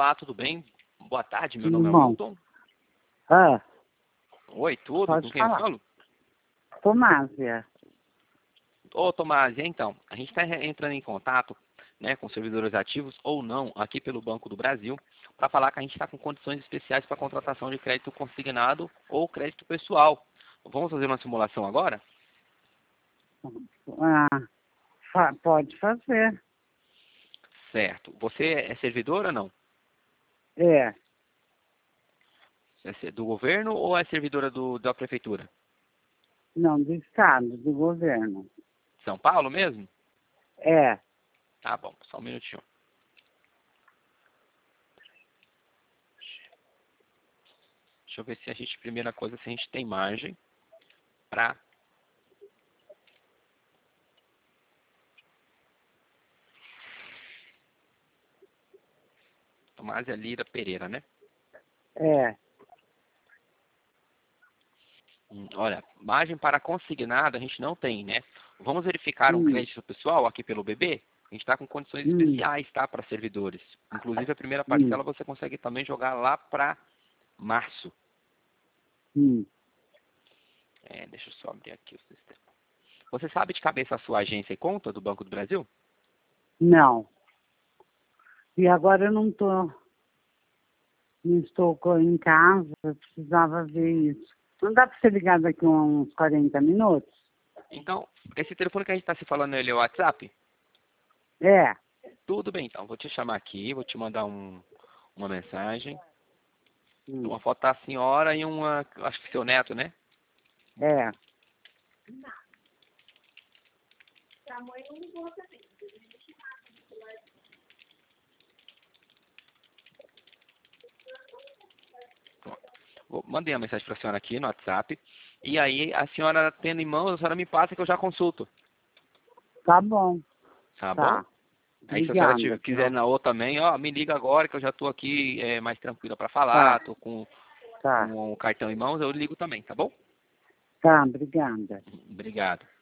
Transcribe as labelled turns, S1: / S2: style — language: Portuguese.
S1: Olá, tudo bem? Boa tarde, meu
S2: Tudo
S1: nome é
S2: bom?
S1: Milton.
S2: Ah,
S1: Oi, tudo?
S2: pode
S1: Com quem eu
S2: falar.
S1: falo?
S2: Tomásia.
S1: Ô, Tomás, então, a gente está entrando em contato, né, com servidores ativos ou não, aqui pelo Banco do Brasil, para falar que a gente está com condições especiais para contratação de crédito consignado ou crédito pessoal. Vamos fazer uma simulação agora?
S2: Ah, pode fazer.
S1: Certo. Você é servidor ou não?
S2: É.
S1: É do governo ou é servidora da prefeitura?
S2: Não, do Estado, do governo.
S1: São Paulo mesmo?
S2: É.
S1: Tá bom, só um minutinho. Deixa eu ver se a gente, primeira coisa, se a gente tem margem para... Tomásia Lira Pereira, né?
S2: É.
S1: Olha, margem para consignado a gente não tem, né? Vamos verificar um
S2: Hum,
S1: crédito pessoal aqui pelo BB? A gente está com condições
S2: hum,
S1: especiais, tá? Para servidores. Inclusive, a primeira
S2: hum,
S1: parcela você consegue também jogar lá para março.
S2: hum.
S1: Deixa eu só abrir aqui o sistema. Você sabe de cabeça a sua agência e conta do Banco do Brasil?
S2: Não. E agora eu não estou em casa, eu precisava ver isso. Não dá para ser ligado daqui uns 40 minutos?
S1: Então, esse telefone que a gente está se falando, ele é o WhatsApp?
S2: É.
S1: Tudo bem, então. Vou te chamar aqui, vou te mandar uma mensagem.
S2: Hum,
S1: Uma foto da senhora e uma, acho que seu neto, né?
S2: é.
S1: Mandei uma mensagem para a senhora aqui no WhatsApp. E aí, a senhora tendo em mãos, a senhora me passa que eu já consulto.
S2: Tá bom.
S1: Tá bom?
S2: Tá.
S1: Aí, se a senhora
S2: Obrigada.
S1: quiser na outra também, ó, me liga agora que eu já estou aqui mais tranquila para falar.
S2: Tá.
S1: Estou
S2: Tá.
S1: com o cartão em mãos, eu ligo também, tá bom?
S2: Tá, obrigada.
S1: Obrigado.